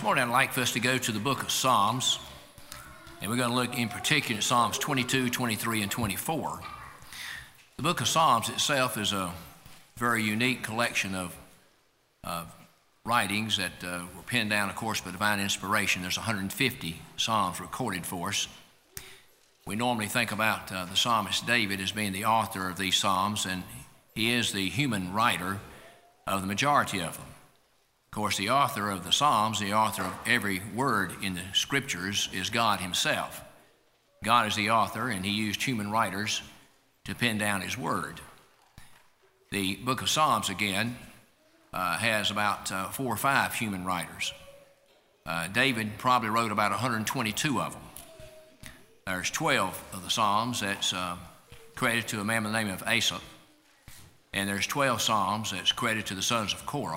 This morning I'd like for us to go to the book of Psalms, and we're going to look in particular at Psalms 22, 23, and 24. The book of Psalms itself is a very unique collection of writings that were penned down, of course, by divine inspiration. There's 150 Psalms recorded for us. We normally think about the psalmist David as being the author of these Psalms, and he is the human writer of the majority of them. Of course, the author of the Psalms, the author of every word in the Scriptures, is God himself. God is the author, and he used human writers to pen down his word. The book of Psalms, again, has about 4 or 5 human writers. David probably wrote about 122 of them. There's 12 of the Psalms that's credited to a man by the name of Asaph, and there's 12 Psalms that's credited to the sons of Korah.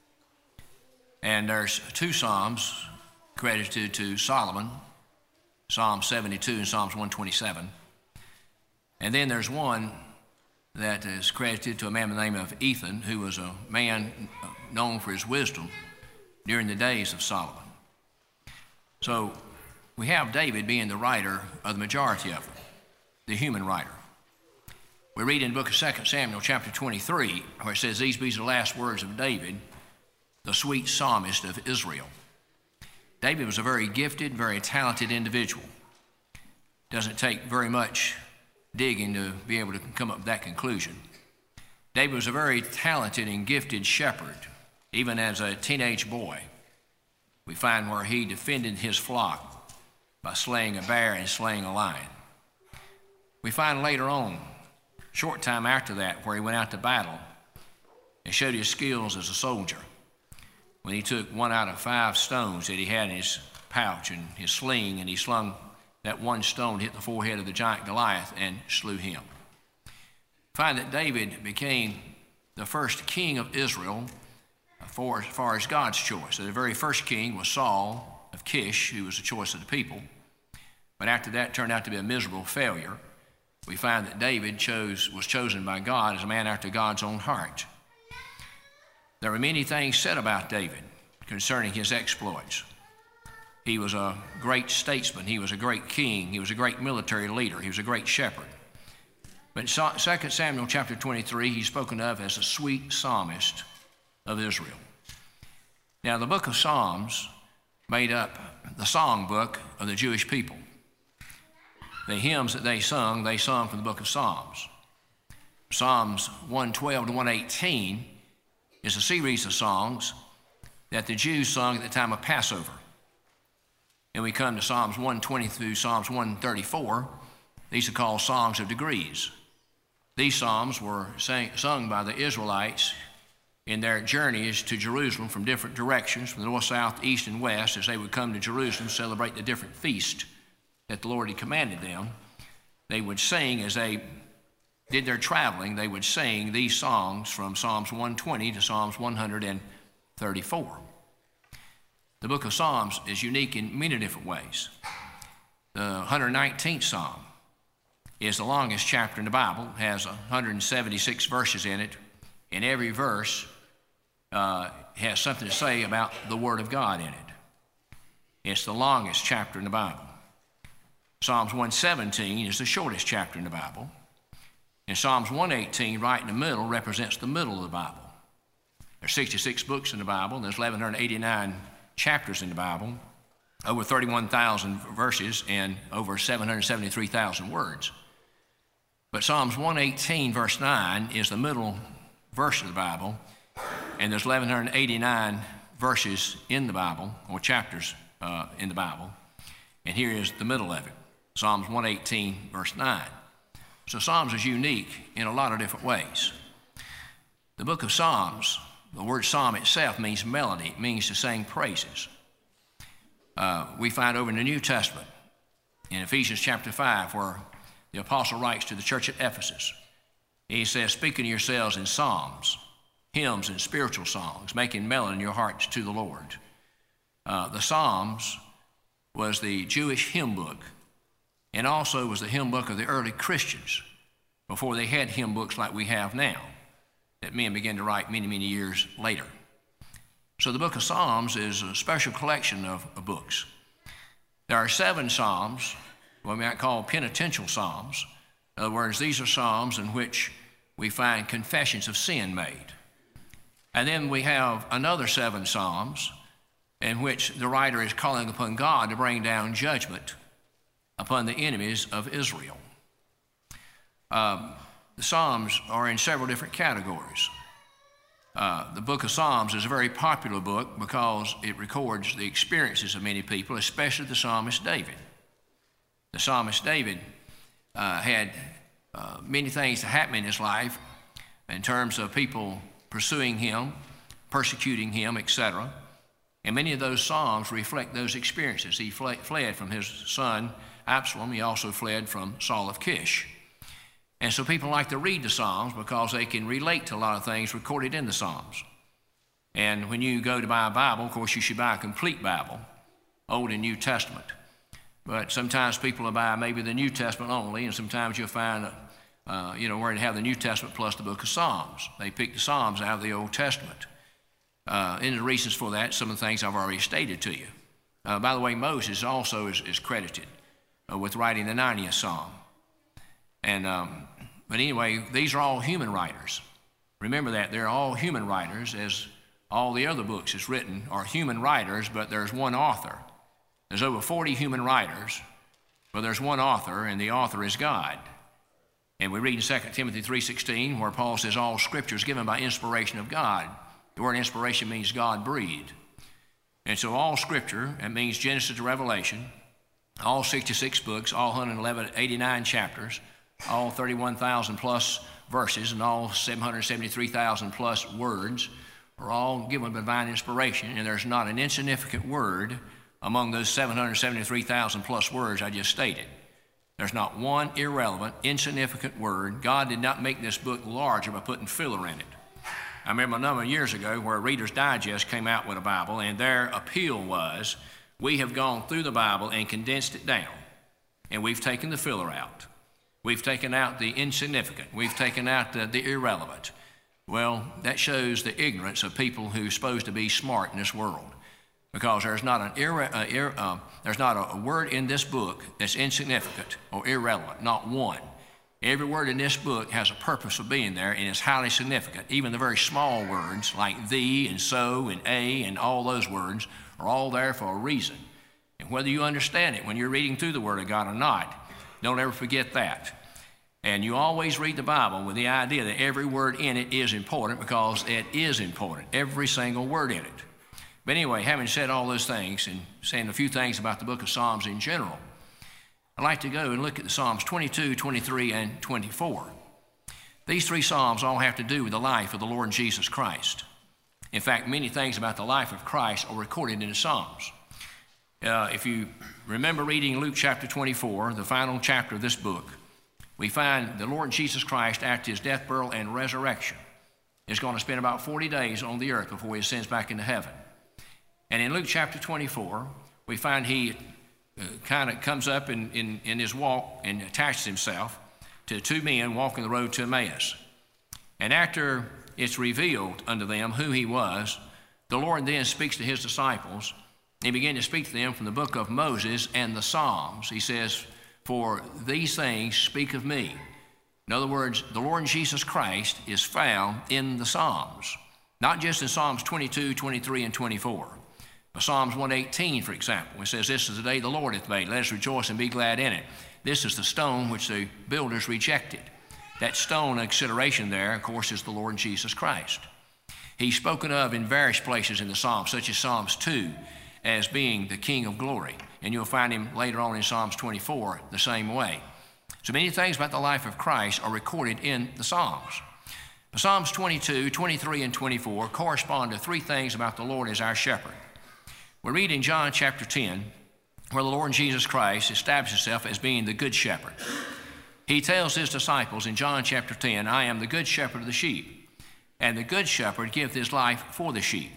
And there's 2 Psalms credited to Solomon, Psalm 72 and Psalms 127. And then there's one that is credited to a man by the name of Ethan, who was a man known for his wisdom during the days of Solomon. So we have David being the writer of the majority of them, the human writer. We read in the book of 2 Samuel chapter 23, where it says, "These be the last words of David, the sweet psalmist of Israel." David was a very gifted, very talented individual. Doesn't take very much digging to be able to come up with that conclusion. David was a very talented and gifted shepherd, even as a teenage boy. We find where he defended his flock by slaying a bear and slaying a lion. We find later on, short time after that, where he went out to battle and showed his skills as a soldier, when he took 1 out of 5 stones that he had in his pouch and his sling, and he slung that one stone, hit the forehead of the giant Goliath, and slew him. Find that David became the first king of Israel as far as God's choice. So the very first king was Saul of Kish, who was the choice of the people. But after that turned out to be a miserable failure. We find that David was chosen by God as a man after God's own heart. There were many things said about David concerning his exploits. He was a great statesman. He was a great king. He was a great military leader. He was a great shepherd. But in 2 Samuel chapter 23, he's spoken of as a sweet psalmist of Israel. Now, the book of Psalms made up the song book of the Jewish people. The hymns that they sung from the book of Psalms. Psalms 112 to 118 is a series of songs that the Jews sung at the time of Passover. And we come to Psalms 120 through Psalms 134. These are called songs of degrees. These psalms were sung by the Israelites in their journeys to Jerusalem from different directions, from the north, south, east, and west, as they would come to Jerusalem to celebrate the different feasts that the Lord had commanded them. They would sing as they did their traveling. They would sing these songs from Psalms 120 to Psalms 134. The book of Psalms is unique in many different ways. The 119th Psalm is the longest chapter in the Bible, has 176 verses in it, and every verse has something to say about the Word of God in it. It's the longest chapter in the Bible. Psalms 117 is the shortest chapter in the Bible. And Psalms 118, right in the middle, represents the middle of the Bible. There's 66 books in the Bible, and there's 1,189 chapters in the Bible, over 31,000 verses, and over 773,000 words. But Psalms 118, verse 9, is the middle verse of the Bible, and there's 1,189 verses in the Bible, or chapters in the Bible, and here is the middle of it, Psalms 118, verse 9. So Psalms is unique in a lot of different ways. The book of Psalms, the word psalm itself means melody. It means to sing praises. We find over in the New Testament, in Ephesians chapter 5, where the apostle writes to the church at Ephesus. He says, "Speaking to yourselves in psalms, hymns, and spiritual songs, making melody in your hearts to the Lord." The Psalms was the Jewish hymn book, and also was the hymn book of the early Christians before they had hymn books like we have now, that men began to write many, many years later. So the book of Psalms is a special collection of books. There are 7 psalms, what we might call penitential psalms. In other words, these are psalms in which we find confessions of sin made. And then we have another 7 psalms in which the writer is calling upon God to bring down judgment upon the enemies of Israel. The Psalms are in several different categories. The book of Psalms is a very popular book because it records the experiences of many people, especially the psalmist David. The psalmist David had many things that happened in his life in terms of people pursuing him, persecuting him, etc. And many of those psalms reflect those experiences. He fled from his son Absalom. He also fled from Saul of Kish. And so people like to read the Psalms because they can relate to a lot of things recorded in the Psalms. And when you go to buy a Bible, of course, you should buy a complete Bible, Old and New Testament. But sometimes people will buy maybe the New Testament only, and sometimes you'll find, where they have the New Testament plus the book of Psalms. They pick the Psalms out of the Old Testament. And the reasons for that, some of the things I've already stated to you. By the way, Moses also is credited with writing the 90th Psalm. And but anyway, these are all human writers. Remember that they're all human writers, as all the other books is written are human writers, but there's one author. There's over 40 human writers, but there's one author, and the author is God. And we read in 2 Timothy 3:16 where Paul says all Scripture is given by inspiration of God. The word inspiration means God breathed. And so all Scripture, that means Genesis to Revelation, all 66 books, all 189 chapters, all 31,000 plus verses, and all 773,000 plus words are all given by divine inspiration, and there's not an insignificant word among those 773,000 plus words I just stated. There's not one irrelevant, insignificant word. God did not make this book larger by putting filler in it. I remember a number of years ago where Reader's Digest came out with a Bible, and their appeal was, we have gone through the Bible and condensed it down, and we've taken the filler out. We've taken out the insignificant. We've taken out the irrelevant. Well, that shows the ignorance of people who are supposed to be smart in this world, because there's not a word in this book that's insignificant or irrelevant, not one. Every word in this book has a purpose for being there and is highly significant. Even the very small words like thee and so and a and all those words are all there for a reason. And whether you understand it when you're reading through the Word of God or not, don't ever forget that. And you always read the Bible with the idea that every word in it is important, because it is important, every single word in it. But anyway, having said all those things and saying a few things about the book of Psalms in general, I'd like to go and look at the Psalms 22, 23, and 24. These 3 Psalms all have to do with the life of the Lord Jesus Christ. In fact, many things about the life of Christ are recorded in the Psalms. If you remember reading Luke chapter 24, the final chapter of this book, we find the Lord Jesus Christ, after his death, burial, and resurrection, is going to spend about 40 days on the earth before he ascends back into heaven. And in Luke chapter 24, we find he kind of comes up in his walk and attaches himself to 2 men walking the road to Emmaus. And after it's revealed unto them who he was, the Lord then speaks to his disciples. He began to speak to them from the book of Moses and the Psalms. He says, for these things speak of me. In other words, the Lord Jesus Christ is found in the Psalms, not just in Psalms 22, 23, and 24. But Psalms 118, for example, it says, this is the day the Lord hath made. Let us rejoice and be glad in it. This is the stone which the builders rejected. That stone of consideration there, of course, is the Lord Jesus Christ. He's spoken of in various places in the Psalms, such as Psalms 2, as being the King of glory. And you'll find him later on in Psalms 24 the same way. So many things about the life of Christ are recorded in the Psalms. But Psalms 22, 23, and 24 correspond to 3 things about the Lord as our shepherd. We read in John chapter 10 where the Lord Jesus Christ established himself as being the good shepherd. He tells his disciples in John chapter 10, I am the good shepherd of the sheep, and the good shepherd giveth his life for the sheep.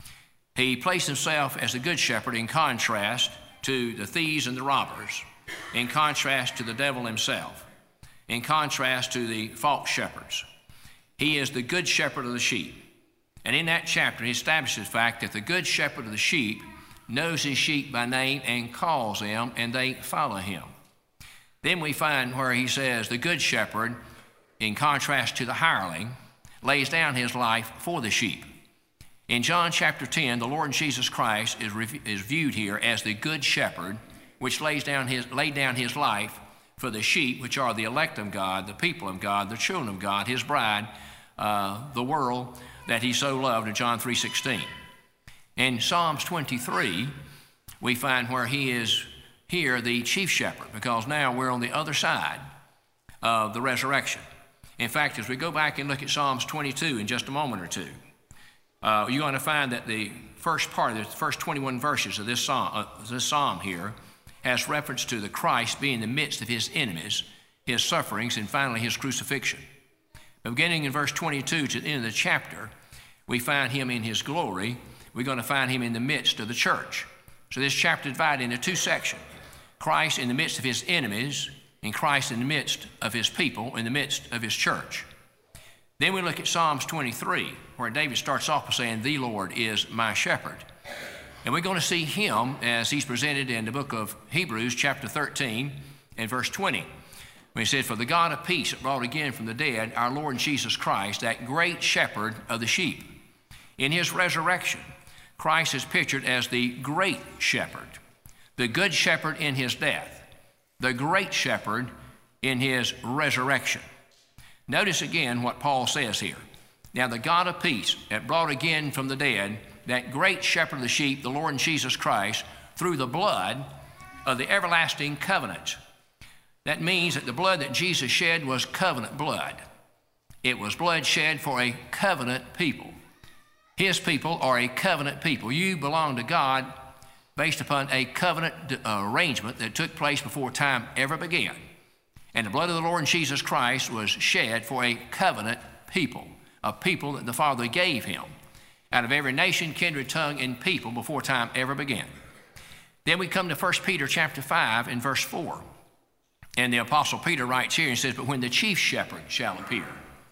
He placed himself as the good shepherd in contrast to the thieves and the robbers, in contrast to the devil himself, in contrast to the false shepherds. He is the good shepherd of the sheep. And in that chapter, he establishes the fact that the good shepherd of the sheep knows his sheep by name and calls them, and they follow him. Then we find where he says the good shepherd, in contrast to the hireling, lays down his life for the sheep. In John chapter 10, the Lord Jesus Christ is viewed here as the good shepherd, which laid down his life for the sheep, which are the elect of God, the people of God, the children of God, his bride, the world that he so loved in John 3:16. In Psalms 23, we find where he is here the chief shepherd, because now we're on the other side of the resurrection. In fact, as we go back and look at Psalms 22 in just a moment or two, you're going to find that the first part of the first 21 verses of this psalm here has reference to the Christ being in the midst of his enemies, his sufferings, and finally his crucifixion. But beginning in verse 22 to the end of the chapter, we find him in his glory. We're going to find him in the midst of the church. So this chapter is divided into two sections: Christ in the midst of his enemies, and Christ in the midst of his people, in the midst of his church. Then we look at Psalms 23, where David starts off by saying, "The Lord is my shepherd." And we're going to see him as he's presented in the book of Hebrews, chapter 13, and verse 20. When he said, "For the God of peace that brought again from the dead our Lord Jesus Christ, that great shepherd of the sheep." In his resurrection, Christ is pictured as the great shepherd, the good shepherd in his death, the great shepherd in his resurrection. Notice again what Paul says here. "Now the God of peace that brought again from the dead that great shepherd of the sheep, the Lord Jesus Christ, through the blood of the everlasting covenant." That means that the blood that Jesus shed was covenant blood. It was blood shed for a covenant people. His people are a covenant people. You belong to God based upon a covenant arrangement that took place before time ever began. And the blood of the Lord Jesus Christ was shed for a covenant people, a people that the Father gave him out of every nation, kindred, tongue, and people before time ever began. Then we come to 1 Peter chapter 5 and verse 4. And the Apostle Peter writes here and says, "But when the chief shepherd shall appear."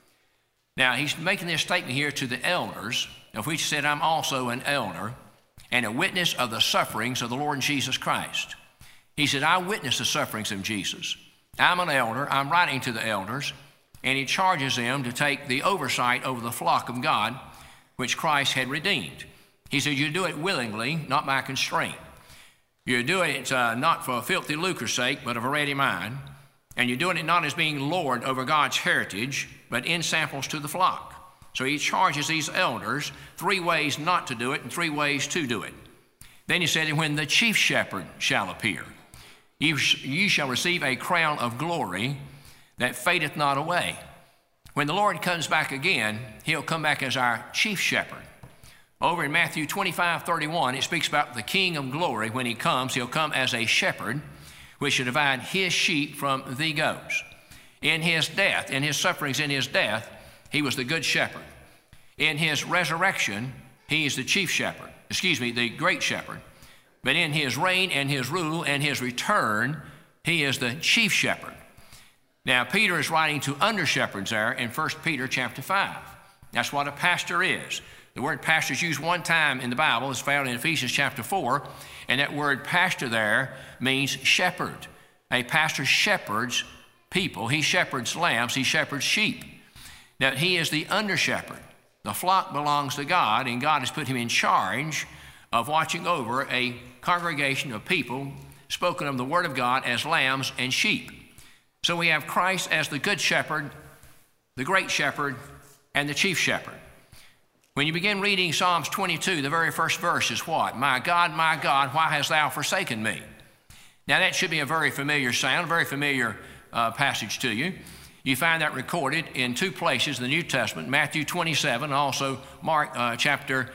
Now, he's making this statement here to the elders, of which he said, "I'm also an elder and a witness of the sufferings of the Lord Jesus Christ." He said, "I witness the sufferings of Jesus. I'm an elder. I'm writing to the elders." And he charges them to take the oversight over the flock of God, which Christ had redeemed. He said, "You do it willingly, not by constraint. You're doing it not for filthy lucre's sake, but of a ready mind. And you're doing it not as being Lord over God's heritage, but in samples to the flock." So he charges these elders 3 ways not to do it and 3 ways to do it. Then he said, "And when the chief shepherd shall appear, you shall receive a crown of glory that fadeth not away." When the Lord comes back again, he'll come back as our chief shepherd. Over in Matthew 25:31, it speaks about the King of glory. When he comes, he'll come as a shepherd, which shall divide his sheep from the goats. In his death, in his sufferings, in his death, he was the good shepherd. In his resurrection, he is the chief shepherd, the great shepherd. But in his reign and his rule and his return, he is the chief shepherd. Now, Peter is writing to under-shepherds there in 1 Peter chapter 5. That's what a pastor is. The word pastor is used one time in the Bible. It's found in Ephesians chapter 4. And that word pastor there means shepherd. A pastor shepherds people. He shepherds lambs. He shepherds sheep. Now, he is the under-shepherd. The flock belongs to God, and God has put him in charge of watching over a congregation of people spoken of the Word of God as lambs and sheep. So we have Christ as the good shepherd, the great shepherd, and the chief shepherd. When you begin reading Psalms 22, the very first verse is what? My God, why hast thou forsaken me?" Now that should be a very familiar sound, a very familiar passage to you. You find that recorded in 2 places in the New Testament, Matthew 27 and also Mark chapter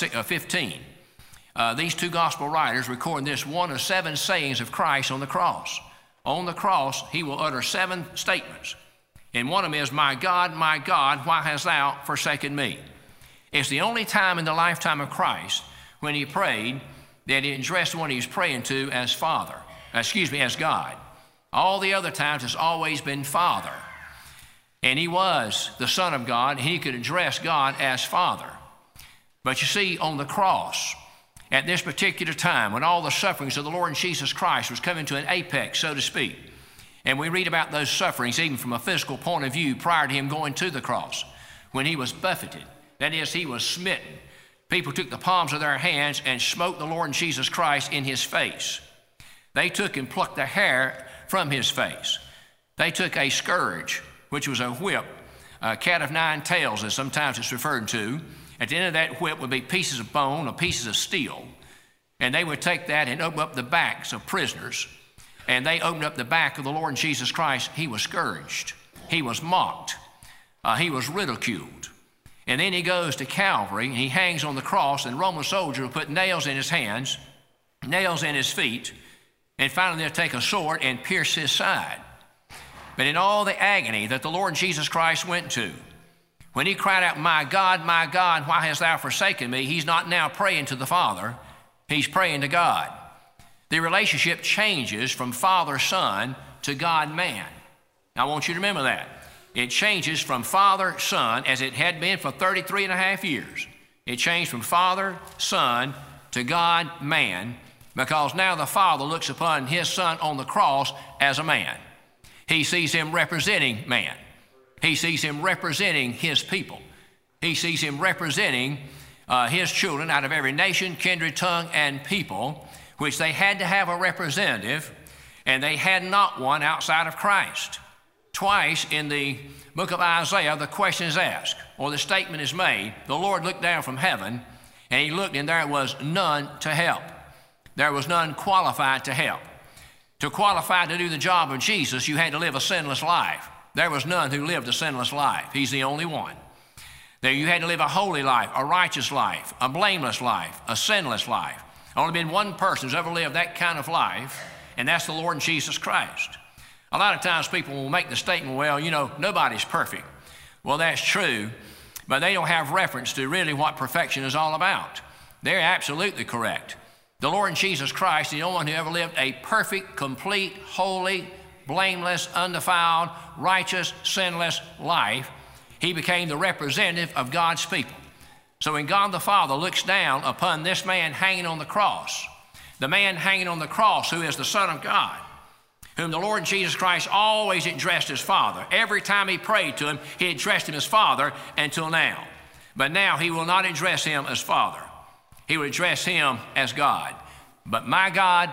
15. These 2 gospel writers record this one of 7 sayings of Christ on the cross. On the cross, he will utter 7 statements. And one of them is, my God, why hast thou forsaken me?" It's the only time in the lifetime of Christ when he prayed that he addressed the one he was praying to as as God. All the other times it's always been Father. And he was the Son of God, and he could address God as Father. But you see, on the cross, at this particular time, when all the sufferings of the Lord Jesus Christ was coming to an apex, so to speak, and we read about those sufferings even from a physical point of view prior to him going to the cross, when he was buffeted, that is, he was smitten. People took the palms of their hands and smote the Lord Jesus Christ in his face. They took and plucked the hair from his face. They took a scourge, which was a whip, a cat of nine tails, as sometimes it's referred to. At the end of that whip would be pieces of bone or pieces of steel, and they would take that and open up the backs of prisoners, and they opened up the back of the Lord Jesus Christ. He was scourged. He was mocked. He was ridiculed. And then he goes to Calvary, and he hangs on the cross, and Roman soldiers will put nails in his hands, nails in his feet, and finally they'll take a sword and pierce his side. But in all the agony that the Lord Jesus Christ went to, when he cried out, my God, why hast thou forsaken me?" he's not now praying to the Father, he's praying to God. The relationship changes from father-son to God-man. Now, I want you to remember that. It changes from father-son, as it had been for 33 and a half years. It changed from father-son to God-man, because now the Father looks upon his Son on the cross as a man. He sees him representing man. He sees him representing his people. He sees him representing his children out of every nation, kindred, tongue, and people, which they had to have a representative, and they had not one outside of Christ. Twice in the book of Isaiah, the question is asked, or the statement is made, the Lord looked down from heaven, and he looked, and there was none to help. There was none qualified to help. To qualify to do the job of Jesus, you had to live a sinless life. There was none who lived a sinless life. He's the only one. There you had to live a holy life, a righteous life, a blameless life, a sinless life. Only been one person who's ever lived that kind of life, and that's the Lord Jesus Christ. A lot of times people will make the statement, well, you know, nobody's perfect. Well, that's true, but they don't have reference to really what perfection is all about. They're absolutely correct. The Lord Jesus Christ, the only one who ever lived a perfect, complete, holy, blameless, undefiled, righteous, sinless life, he became the representative of God's people. So when God the Father looks down upon this man hanging on the cross, the man hanging on the cross who is the Son of God, whom the Lord Jesus Christ always addressed as Father. Every time he prayed to him, he addressed him as Father until now. But now he will not address him as Father. He will address him as God. But my God,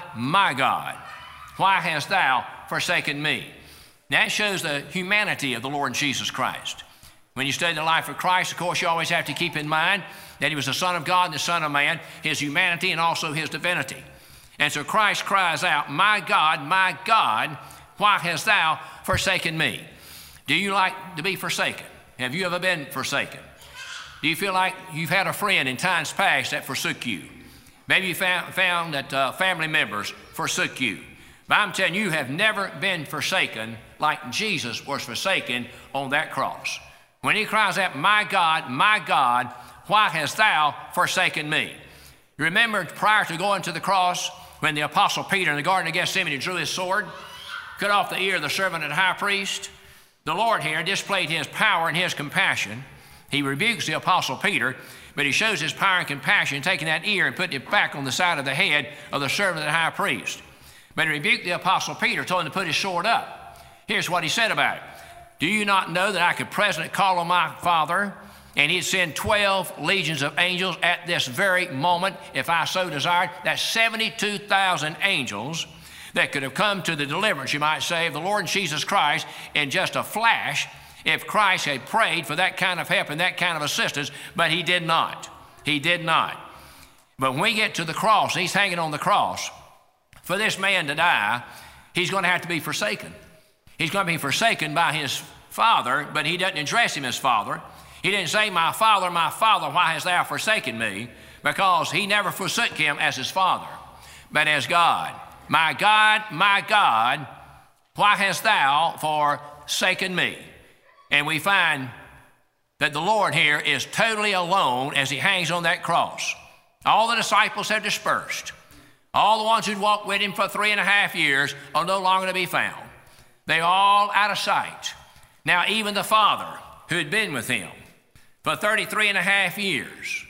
why hast thou forsaken me? That shows the humanity of the Lord Jesus Christ. When you study the life of Christ, of course, you always have to keep in mind that he was the Son of God and the Son of Man, his humanity and also his divinity. And so Christ cries out, my God, why hast thou forsaken me? Do you like to be forsaken? Have you ever been forsaken? Do you feel like you've had a friend in times past that forsook you? Maybe you found that family members forsook you. But I'm telling you, you have never been forsaken like Jesus was forsaken on that cross. When he cries out, my God, why hast thou forsaken me? You remember prior to going to the cross, when the Apostle Peter in the Garden of Gethsemane drew his sword, cut off the ear of the servant of the high priest? The Lord here displayed his power and his compassion. He rebukes the Apostle Peter, but he shows his power and compassion, taking that ear and putting it back on the side of the head of the servant of the high priest. But he rebuked the Apostle Peter, told him to put his sword up. Here's what he said about it. Do you not know that I could presently call on my Father, and he'd send 12 legions of angels at this very moment, if I so desired? That's 72,000 angels that could have come to the deliverance, you might say, of the Lord Jesus Christ in just a flash, if Christ had prayed for that kind of help and that kind of assistance, but he did not. He did not. But when we get to the cross, he's hanging on the cross. For this man to die, he's going to have to be forsaken. He's going to be forsaken by his Father, but he doesn't address him as Father. He didn't say, my Father, why hast thou forsaken me? Because he never forsook him as his Father, but as God. My God, why hast thou forsaken me? And we find that the Lord here is totally alone as he hangs on that cross. All the disciples have dispersed. All the ones who'd walked with him for 3.5 years are no longer to be found. They're all out of sight. Now even the Father who had been with him for 33.5 years,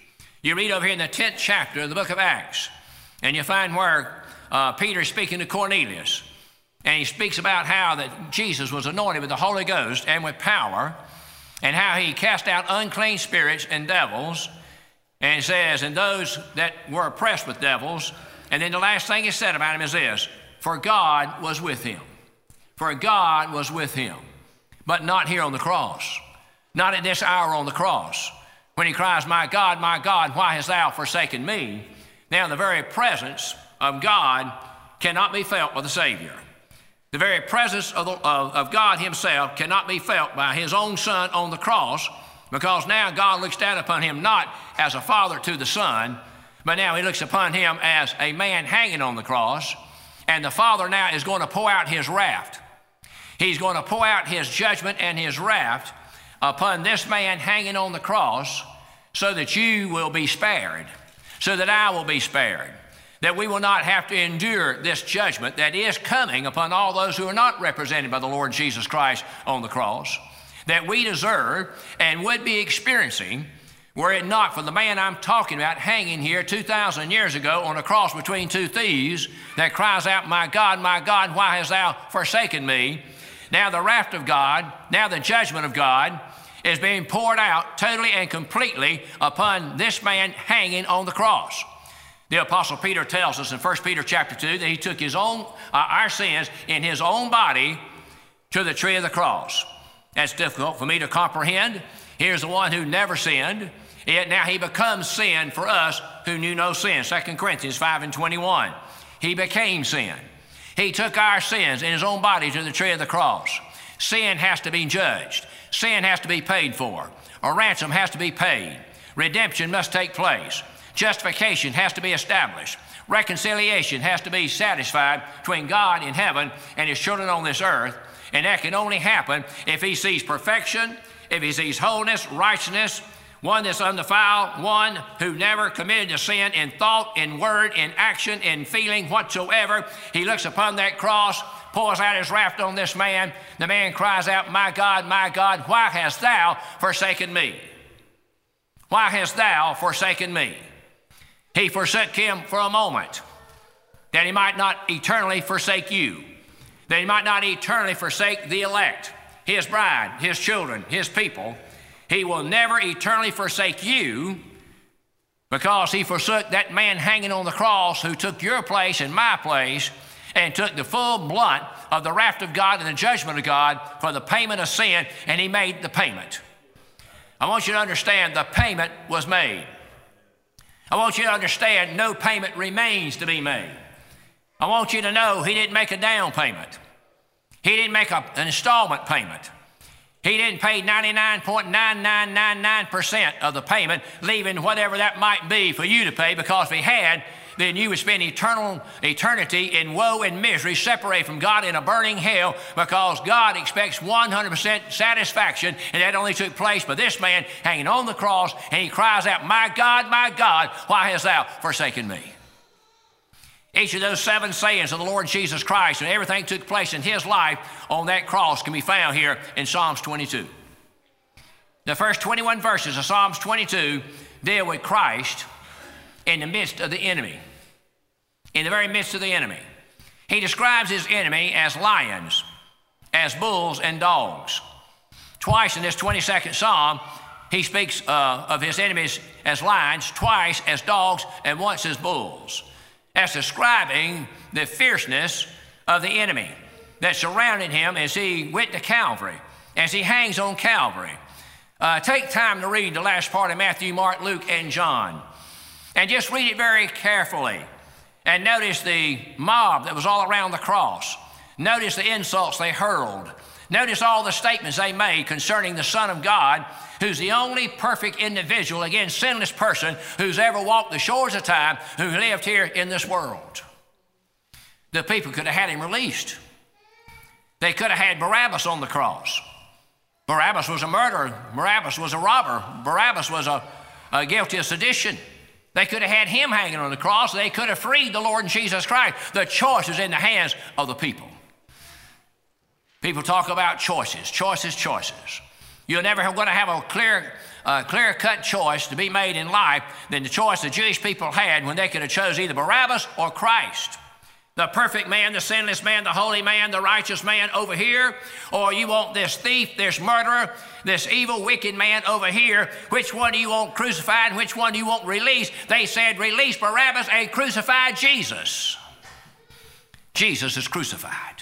You read over here in the 10th chapter of the book of Acts, and you find where Peter is speaking to Cornelius. And he speaks about how that Jesus was anointed with the Holy Ghost and with power, and how he cast out unclean spirits and devils. And it says, and those that were oppressed with devils. And then the last thing he said about him is this: for God was with him. For God was with him. But not here on the cross. Not at this hour on the cross. When he cries, my God, why hast thou forsaken me? Now the very presence of God cannot be felt by the Savior. The very presence of God himself cannot be felt by his own Son on the cross, because now God looks down upon him not as a father to the Son, but now he looks upon him as a man hanging on the cross, and the Father now is going to pour out his wrath. He's going to pour out his judgment and his wrath upon this man hanging on the cross, so that you will be spared, so that I will be spared, that we will not have to endure this judgment that is coming upon all those who are not represented by the Lord Jesus Christ on the cross, that we deserve and would be experiencing were it not for the man I'm talking about hanging here 2,000 years ago on a cross between two thieves that cries out, my God, why hast thou forsaken me? Now the wrath of God, now the judgment of God is being poured out totally and completely upon this man hanging on the cross. The Apostle Peter tells us in 1 Peter chapter 2 that he took his own, our sins in his own body to the tree of the cross. That's difficult for me to comprehend. Here's the one who never sinned, yet now he becomes sin for us who knew no sin. 2 Corinthians 5:21. He became sin. He took our sins in his own body to the tree of the cross. Sin has to be judged. Sin has to be paid for. A ransom has to be paid. Redemption must take place. Justification has to be established. Reconciliation has to be satisfied between God in heaven and his children on this earth. And that can only happen if he sees perfection, if he sees wholeness, righteousness, one that's undefiled, one who never committed a sin in thought, in word, in action, in feeling whatsoever. He looks upon that cross, pours out his wrath on this man. The man cries out, my God, why hast thou forsaken me? Why hast thou forsaken me? He forsook him for a moment, that he might not eternally forsake you, that he might not eternally forsake the elect, his bride, his children, his people. He will never eternally forsake you, because he forsook that man hanging on the cross who took your place and my place and took the full blunt of the wrath of God and the judgment of God for the payment of sin, and he made the payment. I want you to understand the payment was made. I want you to understand no payment remains to be made. I want you to know he didn't make a down payment. He didn't make an installment payment. He didn't pay 99.9999% of the payment, leaving whatever that might be for you to pay, because if he had, then you would spend eternity in woe and misery, separated from God in a burning hell, because God expects 100% satisfaction, and that only took place by this man hanging on the cross, and he cries out, my God, why hast thou forsaken me? Each of those 7 sayings of the Lord Jesus Christ and everything that took place in his life on that cross can be found here in Psalms 22. The first 21 verses of Psalms 22 deal with Christ in the midst of the enemy, in the very midst of the enemy. He describes his enemy as lions, as bulls and dogs. Twice in this 22nd Psalm, he speaks of his enemies as lions, twice as dogs, and once as bulls. That's describing the fierceness of the enemy that surrounded him as he went to Calvary, as he hangs on Calvary. Take time to read the last part of Matthew, Mark, Luke, and John, and just read it very carefully. And notice the mob that was all around the cross. Notice the insults they hurled. Notice all the statements they made concerning the Son of God, who's the only perfect individual, again, sinless person who's ever walked the shores of time, who lived here in this world. The people could have had him released. They could have had Barabbas on the cross. Barabbas was a murderer. Barabbas was a robber. Barabbas was a guilty of sedition. They could have had him hanging on the cross. They could have freed the Lord Jesus Christ. The choice is in the hands of the people. People talk about choices. You're never going to have a clear-cut choice to be made in life than the choice the Jewish people had when they could have chose either Barabbas or Christ. The perfect man, the sinless man, the holy man, the righteous man over here, or you want this thief, this murderer, this evil, wicked man over here. Which one do you want crucified and which one do you want released? They said, release Barabbas and crucify Jesus. Jesus is crucified.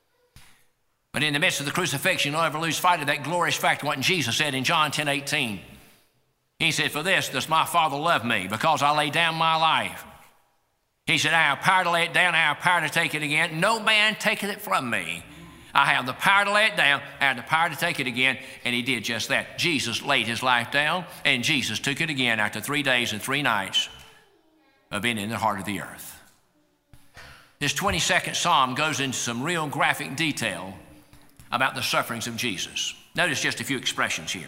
But in the midst of the crucifixion, you'll never lose sight of that glorious fact of what Jesus said in John 10:18. He said, for this does my Father love me, because I lay down my life. He said, I have power to lay it down, I have power to take it again. No man taketh it from me. I have the power to lay it down, I have the power to take it again. And he did just that. Jesus laid his life down, and Jesus took it again after 3 days and 3 nights of being in the heart of the earth. This 22nd Psalm goes into some real graphic detail about the sufferings of Jesus. Notice just a few expressions here.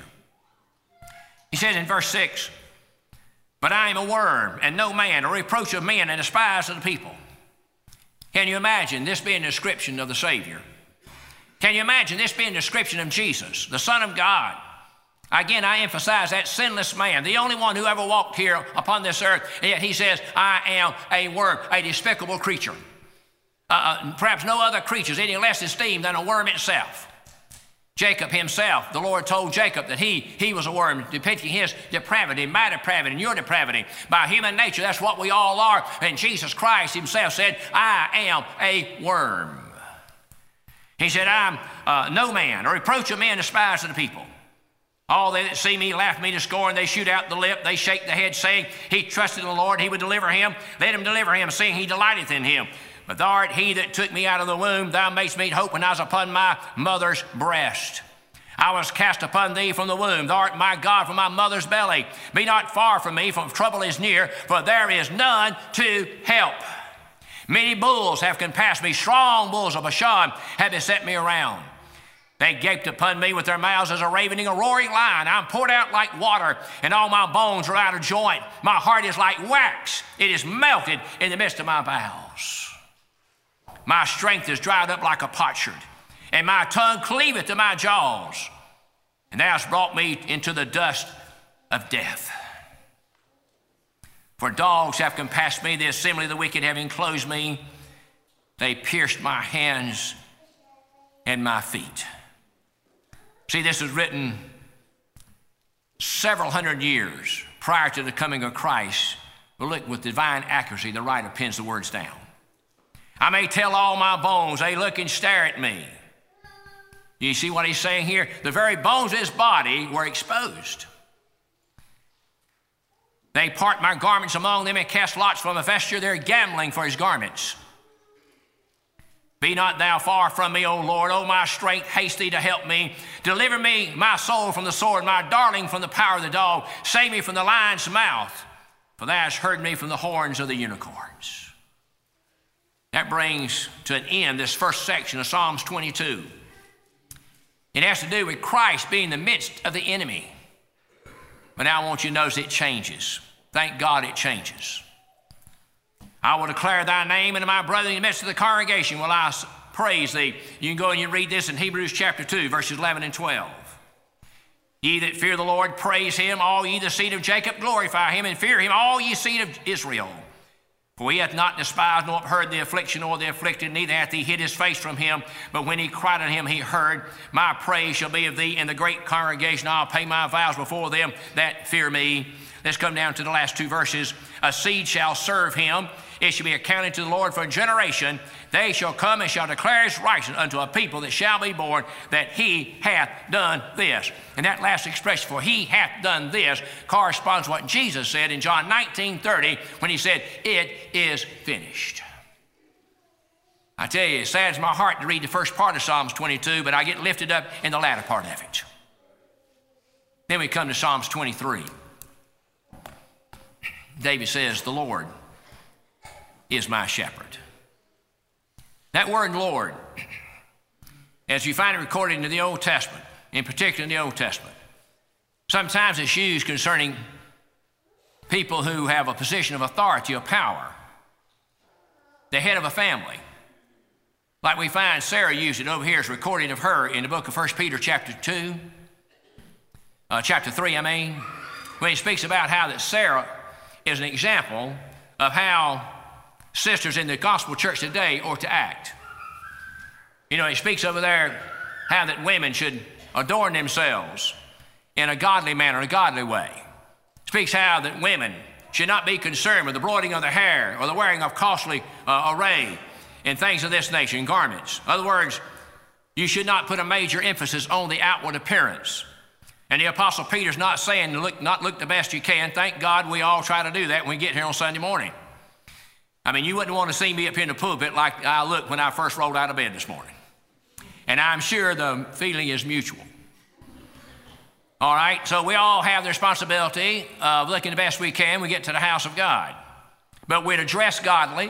He says in verse 6, but I am a worm and no man, a reproach of men and a despise of the people. Can you imagine this being a description of the Savior? Can you imagine this being a description of Jesus, the Son of God? Again, I emphasize that sinless man, the only one who ever walked here upon this earth, and yet he says, I am a worm, a despicable creature. Perhaps no other creature is any less esteemed than a worm itself. Jacob himself, the Lord told Jacob that he was a worm, depicting his depravity, my depravity, and your depravity. By human nature, that's what we all are. And Jesus Christ himself said, I am a worm. He said, I'm no man, a reproach of men, despise of the people. All they that see me laugh me to scorn. They shoot out the lip, they shake the head, saying, he trusted in the Lord, he would deliver him. Let him deliver him, seeing he delighteth in him. But thou art he that took me out of the womb. Thou madest me hope when I was upon my mother's breast. I was cast upon thee from the womb. Thou art my God from my mother's belly. Be not far from me, for trouble is near, for there is none to help. Many bulls have compassed me. Strong bulls of Bashan have beset me around. They gaped upon me with their mouths as a ravening, a roaring lion. I'm poured out like water, and all my bones are out of joint. My heart is like wax. It is melted in the midst of my bowels. My strength is dried up like a potsherd, and my tongue cleaveth to my jaws. And thou hast brought me into the dust of death. For dogs have compassed me, the assembly of the wicked have enclosed me. They pierced my hands and my feet. See, this was written several hundred years prior to the coming of Christ. But look, with divine accuracy, the writer pins the words down. I may tell all my bones, they look and stare at me. You see what he's saying here? The very bones of his body were exposed. They part my garments among them and cast lots for my vesture. They're gambling for his garments. Be not thou far from me, O Lord. O my strength, haste thee to help me. Deliver me, my soul, from the sword, my darling from the power of the dog. Save me from the lion's mouth, for thou hast heard me from the horns of the unicorns. That brings to an end this first section of Psalms 22. It has to do with Christ being in the midst of the enemy. But now I want you to notice it changes. Thank God it changes. I will declare thy name unto my brethren in the midst of the congregation will I praise thee. You can go and you read this in Hebrews chapter 2, verses 11 and 12. Ye that fear the Lord, praise him. All ye the seed of Jacob, glorify him, and fear him, all ye seed of Israel. For he hath not despised nor upheard the affliction or the afflicted, neither hath he hid his face from him. But when he cried unto him, he heard. My praise shall be of thee in the great congregation. I'll pay my vows before them that fear me. Let's come down to the last two verses. A seed shall serve him. It shall be accounted to the Lord for a generation. They shall come and shall declare his righteousness unto a people that shall be born, that he hath done this. And that last expression, for he hath done this, corresponds to what Jesus said in John 19:30 when he said, it is finished. I tell you, it saddens my heart to read the first part of Psalms 22, but I get lifted up in the latter part of it. Then we come to Psalms 23. David says, the Lord is my shepherd. That word Lord, as you find it recorded in the Old Testament, in particular in the Old Testament, sometimes it's used concerning people who have a position of authority or power, the head of a family. Like we find Sarah used it over here as recording of her in the book of 1 Peter chapter 2. chapter 3, when he speaks about how that Sarah is an example of how sisters in the gospel church today ought to act. You know, he speaks over there how that women should adorn themselves in a godly manner, a godly way. Speaks how that women should not be concerned with the broiding of their hair or the wearing of costly array and things of this nature, and garments. In other words, you should not put a major emphasis on the outward appearance. And the Apostle Peter's not saying not look the best you can. Thank God we all try to do that when we get here on Sunday morning. I mean, you wouldn't want to see me up here in the pulpit like I looked when I first rolled out of bed this morning. And I'm sure the feeling is mutual. All right, so we all have the responsibility of looking the best we can when we get to the house of God. But we're to dress godly.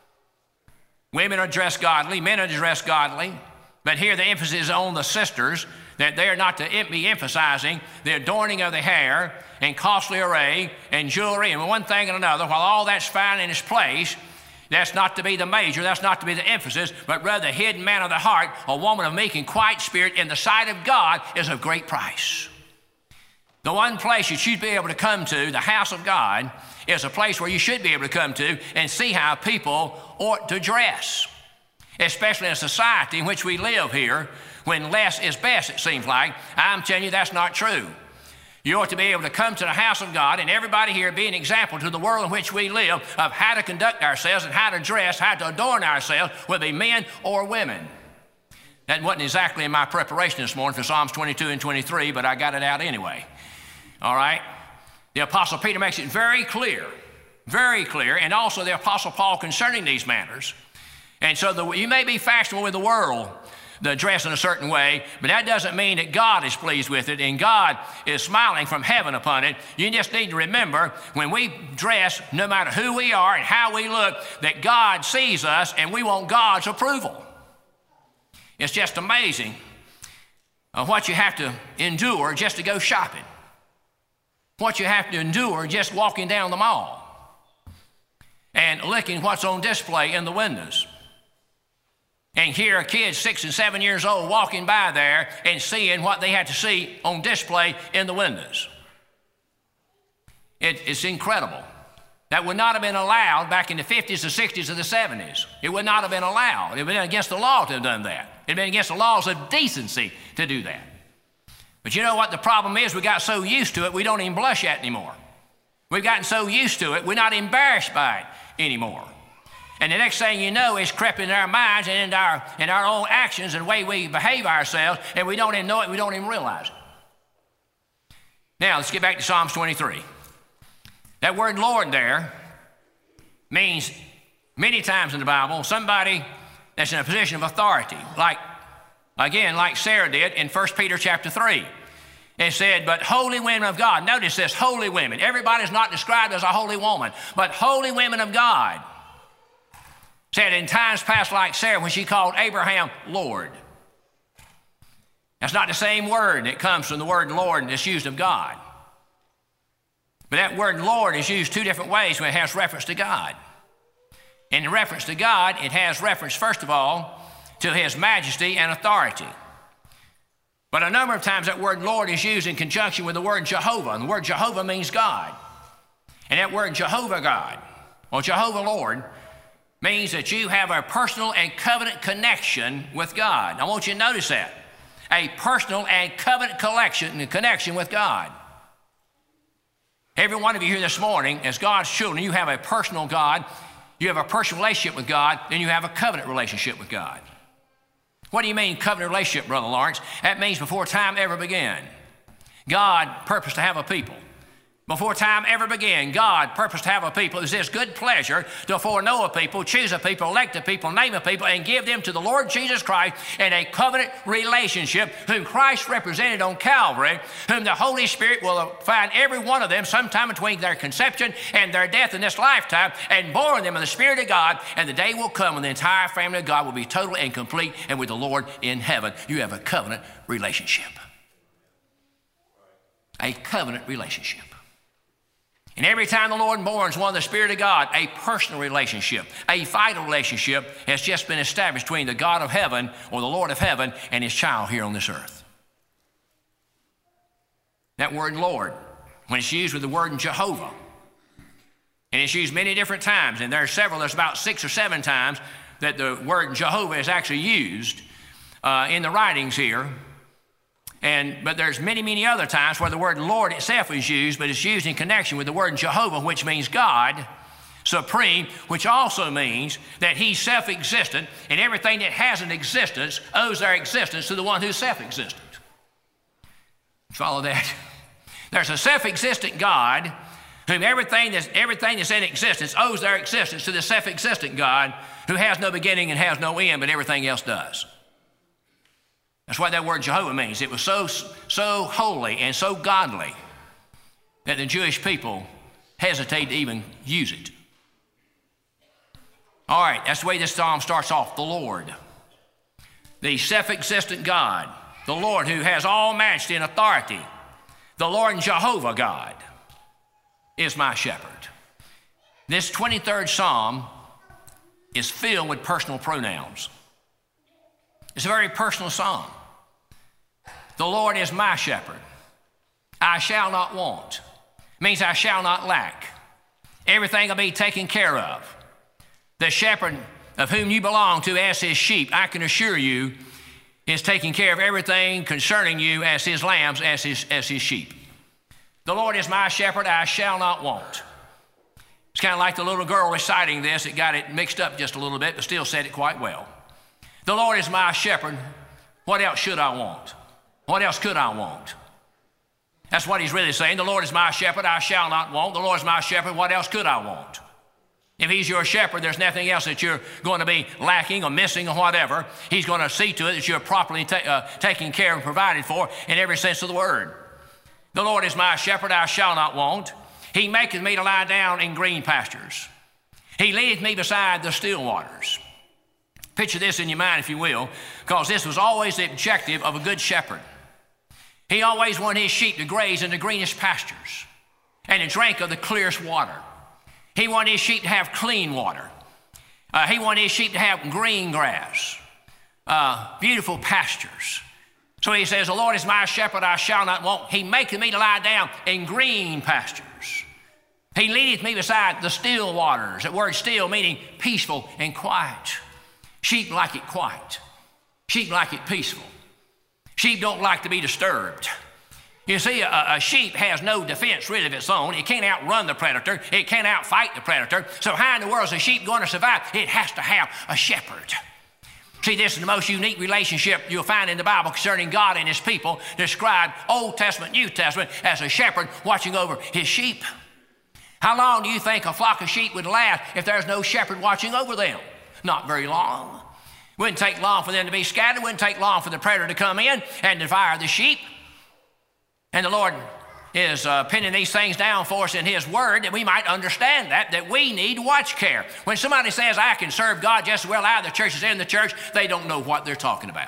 Women are dressed godly. Men are dressed godly. But here the emphasis is on the sisters, that they're not to be emphasizing the adorning of the hair and costly array and jewelry and one thing and another. While all that's fine in its place, that's not to be the major, that's not to be the emphasis, but rather the hidden man of the heart, a woman of meek and quiet spirit in the sight of God, is of great price. The one place you should be able to come to, the house of God, is a place where you should be able to come to and see how people ought to dress, especially in a society in which we live here, when less is best, it seems like. I'm telling you that's not true. You ought to be able to come to the house of God and everybody here be an example to the world in which we live of how to conduct ourselves and how to dress, how to adorn ourselves, whether it be men or women. That wasn't exactly in my preparation this morning for Psalms 22 and 23, but I got it out anyway. All right? The Apostle Peter makes it very clear, and also the Apostle Paul concerning these matters. And so you may be fashionable with the world, the dress in a certain way, but that doesn't mean that God is pleased with it and God is smiling from heaven upon it. You just need to remember when we dress, no matter who we are and how we look, that God sees us and we want God's approval. It's just amazing what you have to endure just to go shopping. What you have to endure just walking down the mall and looking what's on display in the windows. And here are kids 6 and 7 years old walking by there and seeing what they had to see on display in the windows. It's incredible. That would not have been allowed back in the 50s, the 60s, or the 70s. It would not have been allowed. It would have been against the law to have done that. It would have been against the laws of decency to do that. But you know what the problem is? We got so used to it, we don't even blush at it anymore. We've gotten so used to it, we're not embarrassed by it anymore. And the next thing you know, it's crept in our minds and in our own actions and the way we behave ourselves, and we don't even know it, we don't even realize it. Now, let's get back to Psalms 23. That word Lord there means many times in the Bible, somebody that's in a position of authority, like Sarah did in 1 Peter chapter 3. It said, but holy women of God. Notice this, holy women. Everybody's not described as a holy woman, but holy women of God. Said in times past like Sarah when she called Abraham Lord. That's not the same word that comes from the word Lord that's used of God. But that word Lord is used two different ways when it has reference to God. In reference to God, it has reference, first of all, to his majesty and authority. But a number of times that word Lord is used in conjunction with the word Jehovah. And the word Jehovah means God. And that word Jehovah God, or Jehovah Lord, means that you have a personal and covenant connection with God. I want you to notice that. A personal and covenant connection with God. Every one of you here this morning, as God's children, you have a personal God, you have a personal relationship with God, and you have a covenant relationship with God. What do you mean covenant relationship, Brother Lawrence? That means before time ever began, God purposed to have a people. Before time ever began, God purposed to have a people. It was His good pleasure to foreknow a people, choose a people, elect a people, name a people, and give them to the Lord Jesus Christ in a covenant relationship, whom Christ represented on Calvary, whom the Holy Spirit will find every one of them sometime between their conception and their death in this lifetime, and born them of the Spirit of God, and the day will come when the entire family of God will be total and complete and with the Lord in heaven. You have a covenant relationship. A covenant relationship. And every time the Lord borns one of the Spirit of God, a personal relationship, a vital relationship has just been established between the God of heaven or the Lord of heaven and His child here on this earth. That word Lord, when it's used with the word Jehovah, and it's used many different times, and there's about 6 or 7 times that the word Jehovah is actually used in the writings here. But there's many, many other times where the word Lord itself is used, but it's used in connection with the word Jehovah, which means God, supreme, which also means that he's self-existent, and everything that has an existence owes their existence to the one who's self-existent. Follow that? There's a self-existent God whom everything that's in existence owes their existence to the self-existent God who has no beginning and has no end, but everything else does. That's what that word Jehovah means. It was so holy and so godly that the Jewish people hesitate to even use it. All right, that's the way this psalm starts off, the Lord. The self-existent God, the Lord who has all majesty and authority, the Lord and Jehovah God is my shepherd. This 23rd Psalm is filled with personal pronouns. It's a very personal psalm. The Lord is my shepherd. I shall not want. It means I shall not lack. Everything will be taken care of. The shepherd of whom you belong to as his sheep, I can assure you, is taking care of everything concerning you as his lambs, as his sheep. The Lord is my shepherd, I shall not want. It's kind of like the little girl reciting this. It got it mixed up just a little bit, but still said it quite well. The Lord is my shepherd. What else should I want? What else could I want? That's what he's really saying. The Lord is my shepherd, I shall not want. The Lord is my shepherd, what else could I want? If he's your shepherd, there's nothing else that you're going to be lacking or missing or whatever. He's going to see to it that you're properly taken care and provided for in every sense of the word. The Lord is my shepherd, I shall not want. He maketh me to lie down in green pastures. He leadeth me beside the still waters. Picture this in your mind, if you will, because this was always the objective of a good shepherd. He always wanted his sheep to graze in the greenest pastures and to drink of the clearest water. He wanted his sheep to have clean water. He wanted his sheep to have green grass, beautiful pastures. So he says, the Lord is my shepherd, I shall not want. He maketh me to lie down in green pastures. He leadeth me beside the still waters. That word still meaning peaceful and quiet. Sheep like it quiet. Sheep like it peaceful. Sheep don't like to be disturbed. You see, a sheep has no defense really of its own. It can't outrun the predator. It can't outfight the predator. So how in the world is a sheep going to survive? It has to have a shepherd. See, this is the most unique relationship you'll find in the Bible concerning God and his people, described Old Testament, New Testament, as a shepherd watching over his sheep. How long do you think a flock of sheep would last if there's no shepherd watching over them? Not very long. Wouldn't take long for them to be scattered. Wouldn't take long for the predator to come in and devour the sheep. And the Lord is pinning these things down for us in his word that we might understand that we need watch care. When somebody says, I can serve God just as well out of the church as in the church, they don't know what they're talking about.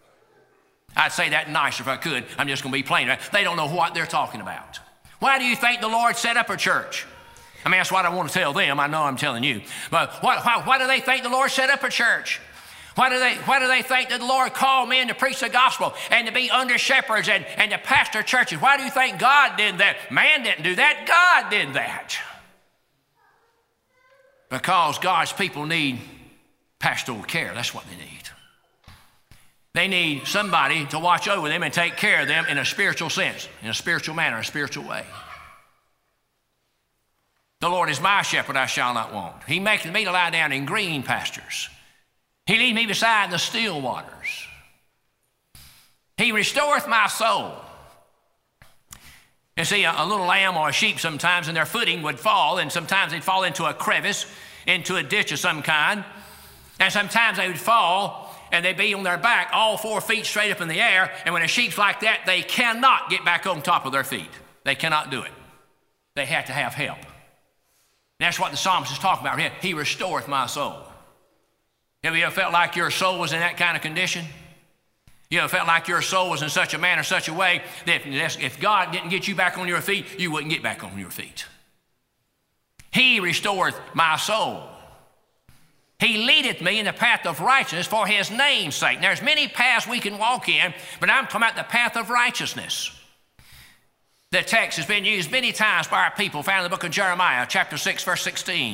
I'd say that nicer if I could. I'm just going to be plain. They don't know what they're talking about. Why do you think the Lord set up a church? I mean, that's what I want to tell them. I know I'm telling you. But why do they think the Lord set up a church? Why do they think that the Lord called men to preach the gospel and to be under shepherds and to pastor churches? Why do you think God did that? Man didn't do that. God did that. Because God's people need pastoral care. That's what they need. They need somebody to watch over them and take care of them in a spiritual sense, in a spiritual manner, a spiritual way. The Lord is my shepherd, I shall not want. He maketh me to lie down in green pastures. He leadeth me beside the still waters. He restoreth my soul. You see, a little lamb or a sheep sometimes in their footing would fall, and sometimes they'd fall into a crevice, into a ditch of some kind. And sometimes they would fall, and they'd be on their back, all 4 feet straight up in the air. And when a sheep's like that, they cannot get back on top of their feet. They cannot do it. They have to have help. And that's what the psalmist is talking about here. He restoreth my soul. Have you ever felt like your soul was in that kind of condition? You ever felt like your soul was in such a manner, such a way, that if God didn't get you back on your feet, you wouldn't get back on your feet? He restoreth my soul. He leadeth me in the path of righteousness for his name's sake. And there's many paths we can walk in, but I'm talking about the path of righteousness. The text has been used many times by our people, found in the book of Jeremiah, chapter 6, verse 16.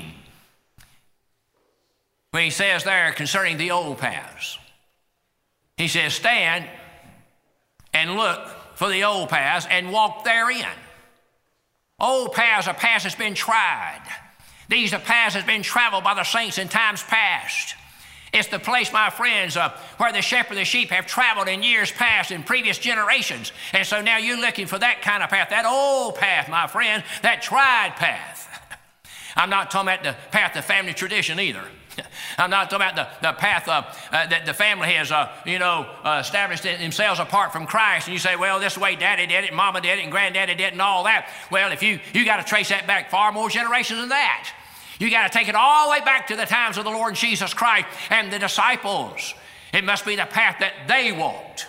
When he says there concerning the old paths, he says, stand and look for the old paths and walk therein. Old paths are paths that's been tried. These are paths that's been traveled by the saints in times past. It's the place, my friends, where the shepherd and the sheep have traveled in years past, in previous generations. And so now you're looking for that kind of path, that old path, my friend, that tried path. I'm not talking about the path of family tradition either. I'm not talking about the path that the family has, established themselves apart from Christ. And you say, well, this is the way Daddy did it, Mama did it, and Granddaddy did it, and all that. Well, if you got to trace that back far more generations than that. You got to take it all the way back to the times of the Lord Jesus Christ and the disciples. It must be the path that they walked.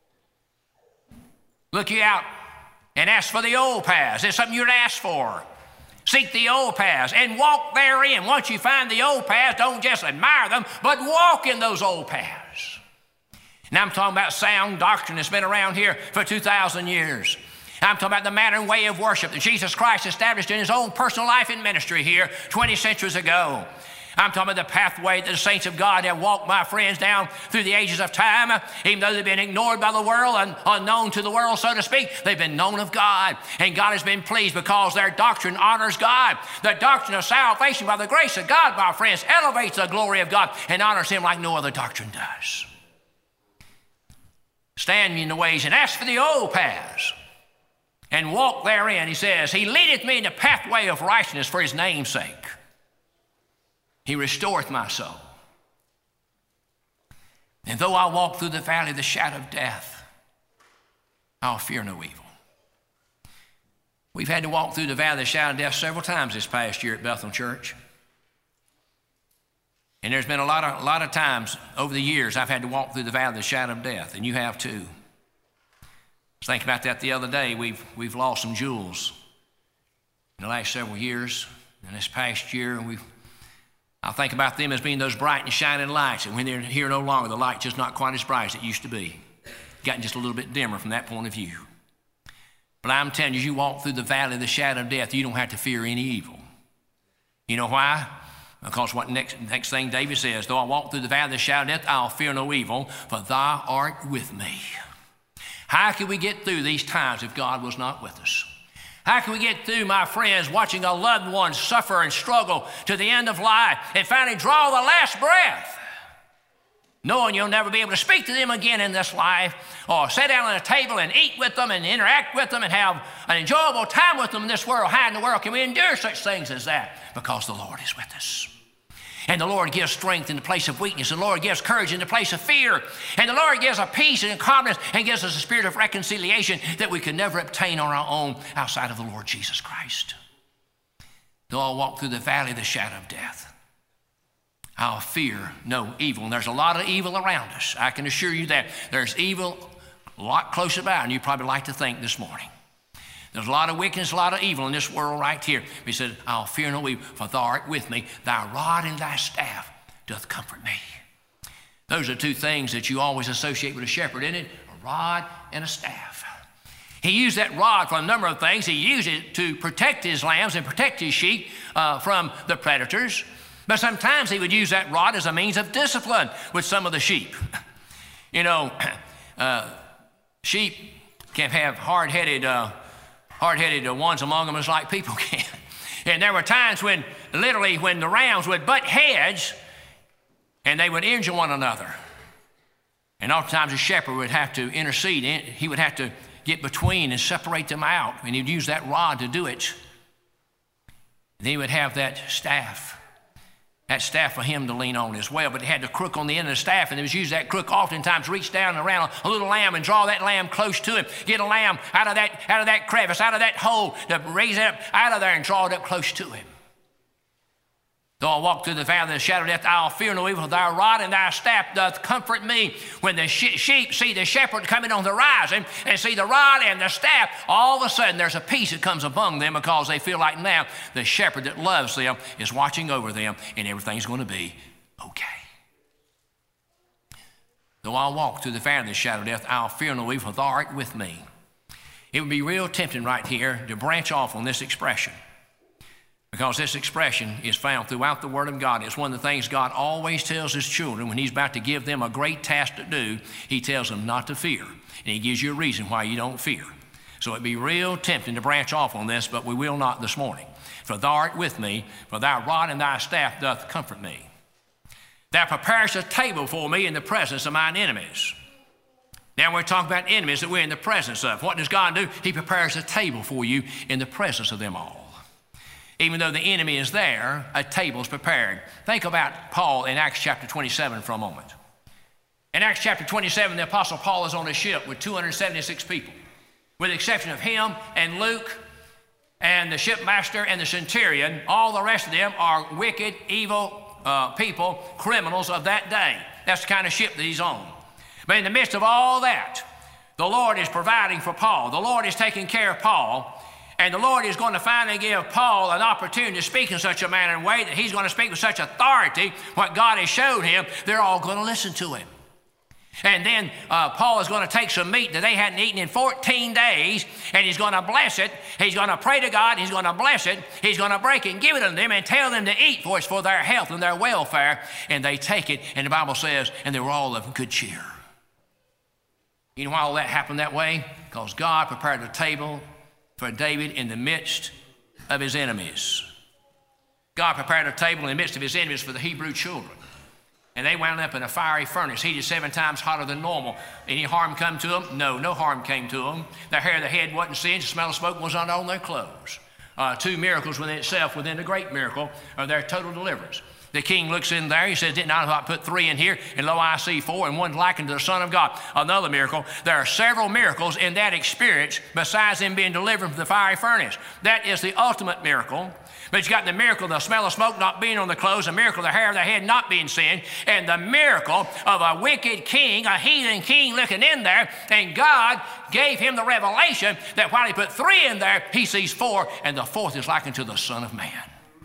Look you out and ask for the old paths. It's something you're to ask for. Seek the old paths and walk therein. Once you find the old paths, don't just admire them, but walk in those old paths. Now I'm talking about sound doctrine that's been around here for 2,000 years. I'm talking about the manner and way of worship that Jesus Christ established in his own personal life and ministry here 20 centuries ago. I'm talking about the pathway that the saints of God have walked, my friends, down through the ages of time. Even though they've been ignored by the world and unknown to the world, so to speak, they've been known of God. And God has been pleased because their doctrine honors God. The doctrine of salvation by the grace of God, my friends, elevates the glory of God and honors him like no other doctrine does. Stand in the ways and ask for the old paths and walk therein. He says, he leadeth me in the pathway of righteousness for his name's sake. He restoreth my soul. And though I walk through the valley of the shadow of death, I'll fear no evil. We've had to walk through the valley of the shadow of death several times this past year at Bethel Church. And there's been a lot of times over the years I've had to walk through the valley of the shadow of death, and you have too. I was thinking about that the other day. We've lost some jewels in the last several years, and this past year, and I think about them as being those bright and shining lights, and when they're here no longer, the light's just not quite as bright as it used to be. Gotten just a little bit dimmer from that point of view. But I'm telling you, as you walk through the valley of the shadow of death, you don't have to fear any evil. You know why? Because what next thing David says, though I walk through the valley of the shadow of death, I'll fear no evil, for thou art with me. How can we get through these times if God was not with us? How can we get through, my friends, watching a loved one suffer and struggle to the end of life and finally draw the last breath, knowing you'll never be able to speak to them again in this life, or sit down at a table and eat with them and interact with them and have an enjoyable time with them in this world? How in the world can we endure such things as that? Because the Lord is with us. And the Lord gives strength in the place of weakness. And the Lord gives courage in the place of fear. And the Lord gives a peace and confidence and gives us a spirit of reconciliation that we can never obtain on our own outside of the Lord Jesus Christ. Though I walk through the valley of the shadow of death, I'll fear no evil. And there's a lot of evil around us. I can assure you that there's evil a lot closer by than you probably like to think this morning. There's a lot of wickedness, a lot of evil in this world right here. He said, I'll fear no evil, for thou art with me. Thy rod and thy staff doth comfort me. Those are two things that you always associate with a shepherd, isn't it? A rod and a staff. He used that rod for a number of things. He used it to protect his lambs and protect his sheep from the predators. But sometimes he would use that rod as a means of discipline with some of the sheep. You know, sheep can have hard-headed ones among them, as like people can. And there were times when the rams would butt heads and they would injure one another. And oftentimes the shepherd would have to intercede. He would have to get between and separate them out. And he'd use that rod to do it. And then he would have that staff for him to lean on as well. But it had the crook on the end of the staff, and he was using that crook oftentimes to reach down around a little lamb and draw that lamb close to him, get a lamb out of that crevice, out of that hole, to raise it up out of there and draw it up close to him. Though I walk through the valley of the shadow of death, I'll fear no evil. Thy rod and thy staff doth comfort me. When the sheep see the shepherd coming on the horizon and see the rod and the staff, all of a sudden there's a peace that comes among them because they feel like now the shepherd that loves them is watching over them and everything's going to be okay. Though I walk through the valley of the shadow of death, I'll fear no evil, for thou art with me. It would be real tempting right here to branch off on this expression, because this expression is found throughout the Word of God. It's one of the things God always tells His children when He's about to give them a great task to do. He tells them not to fear, and He gives you a reason why you don't fear. So it'd be real tempting to branch off on this, but we will not this morning. For thou art with me, for thy rod and thy staff doth comfort me. Thou preparest a table for me in the presence of mine enemies. Now we're talking about enemies that we're in the presence of. What does God do? He prepares a table for you in the presence of them all. Even though the enemy is there, a table is prepared. Think about Paul in Acts chapter 27 for a moment. In Acts chapter 27, the Apostle Paul is on a ship with 276 people. With the exception of him and Luke and the shipmaster and the centurion, all the rest of them are wicked, evil people, criminals of that day. That's the kind of ship that he's on. But in the midst of all that, the Lord is providing for Paul. The Lord is taking care of Paul. And the Lord is going to finally give Paul an opportunity to speak in such a manner and way that he's going to speak with such authority. What God has showed him, they're all going to listen to him. And then Paul is going to take some meat that they hadn't eaten in 14 days, and he's going to bless it. He's going to pray to God. He's going to bless it. He's going to break it and give it to them and tell them to eat, for it's for their health and their welfare. And they take it, and the Bible says, and they were all of good cheer. You know why all that happened that way? Because God prepared a table for David in the midst of his enemies. God prepared a table in the midst of his enemies for the Hebrew children. And they wound up in a fiery furnace, heated 7 times hotter than normal. Any harm come to them? No harm came to them. Their hair of the head wasn't singed, the smell of smoke was not on their clothes. 2 miracles within itself, within the great miracle of their total deliverance. The king looks in there, he says, didn't I put 3 in here? And lo, I see 4, and one likened to the Son of God. Another miracle. There are several miracles in that experience besides them being delivered from the fiery furnace. That is the ultimate miracle. But you got the miracle of the smell of smoke not being on the clothes, the miracle of the hair of the head not being singed, and the miracle of a wicked king, a heathen king looking in there, and God gave him the revelation that while he put 3 in there, he sees 4, and the 4th is likened to the Son of Man.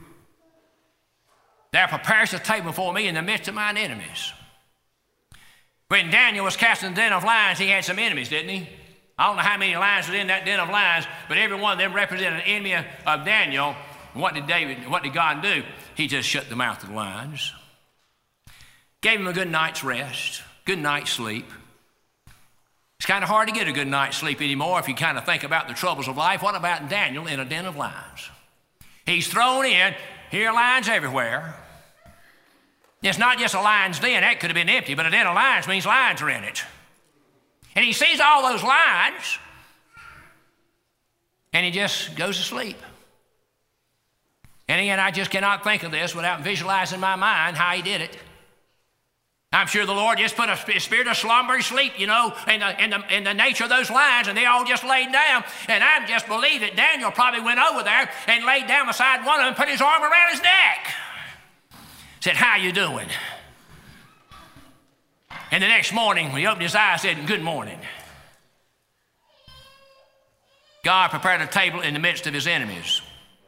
Thou preparest a table for me in the midst of mine enemies. When Daniel was cast in the den of lions, he had some enemies, didn't he? I don't know how many lions were in that den of lions, but every one of them represented an enemy of Daniel. What did God do? He just shut the mouth of the lions. Gave him a good night's rest, good night's sleep. It's kind of hard to get a good night's sleep anymore if you kind of think about the troubles of life. What about Daniel in a den of lions? He's thrown in, here are lions everywhere. It's not just a lion's den, that could have been empty, but a den of lions means lions are in it. And he sees all those lions, and he just goes to sleep. And again, I just cannot think of this without visualizing in my mind how he did it. I'm sure the Lord just put a spirit of slumber and sleep, in the nature of those lions, and they all just laid down. And I just believe that Daniel probably went over there and laid down beside one of them and put his arm around his neck. Said, how you doing? And the next morning, when he opened his eyes, said, good morning. God prepared a table in the midst of his enemies.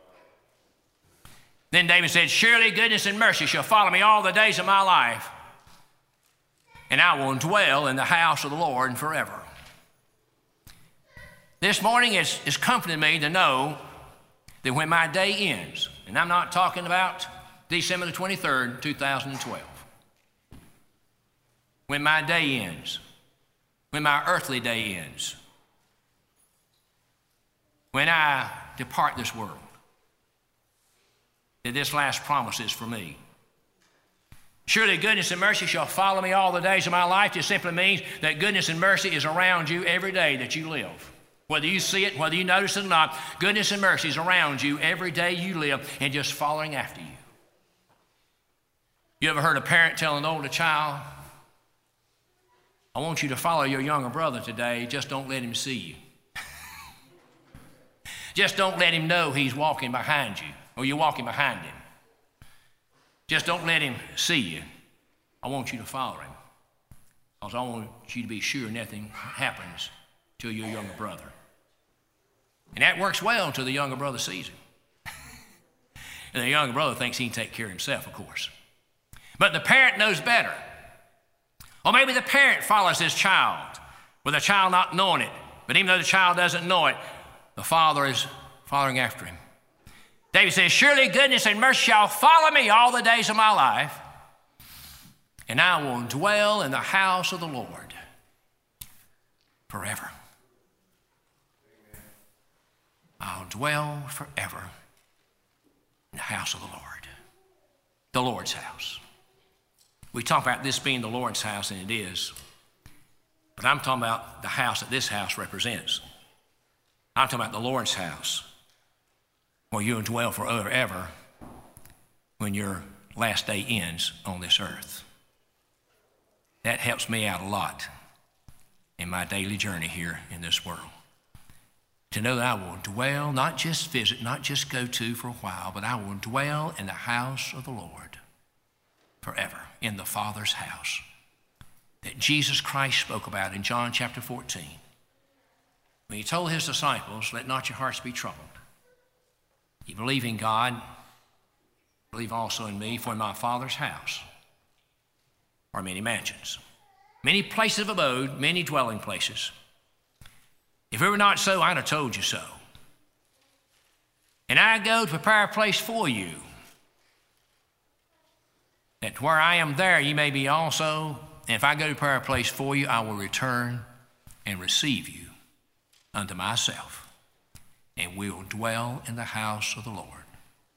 Then David said, surely goodness and mercy shall follow me all the days of my life, and I will dwell in the house of the Lord forever. This morning it's comforting me to know that when my day ends, and I'm not talking about December the 23rd, 2012. When my day ends, when my earthly day ends, when I depart this world, that this last promise is for me. Surely goodness and mercy shall follow me all the days of my life. Just simply means that goodness and mercy is around you every day that you live. Whether you see it, whether you notice it or not, goodness and mercy is around you every day you live and just following after you. You ever heard a parent tell an older child, I want you to follow your younger brother today, just don't let him see you. Just don't let him know he's walking behind you or you're walking behind him. Just don't let him see you. I want you to follow him because I want you to be sure nothing happens to your younger brother. And that works well until the younger brother sees him. And the younger brother thinks he can take care of himself, of course. But the parent knows better. Or maybe the parent follows his child with the child not knowing it. But even though the child doesn't know it, the Father is following after him. David says, surely goodness and mercy shall follow me all the days of my life, and I will dwell in the house of the Lord forever. I'll dwell forever in the house of the Lord's house. We talk about this being the Lord's house, and it is. But I'm talking about the house that this house represents. I'm talking about the Lord's house, where you'll dwell forever when your last day ends on this earth. That helps me out a lot in my daily journey here in this world. To know that I will dwell, not just visit, not just go to for a while, but I will dwell in the house of the Lord forever, in the Father's house that Jesus Christ spoke about in John chapter 14. When he told his disciples, let not your hearts be troubled. You believe in God, believe also in me, for in my Father's house are many mansions, many places of abode, many dwelling places. If it were not so, I'd have told you so. And I go to prepare a place for you, that where I am there, you may be also. And if I go to prepare a place for you, I will return and receive you unto myself, and we will dwell in the house of the Lord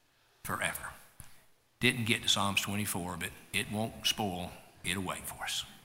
forever. Didn't get to Psalms 24, but it won't spoil it away for us.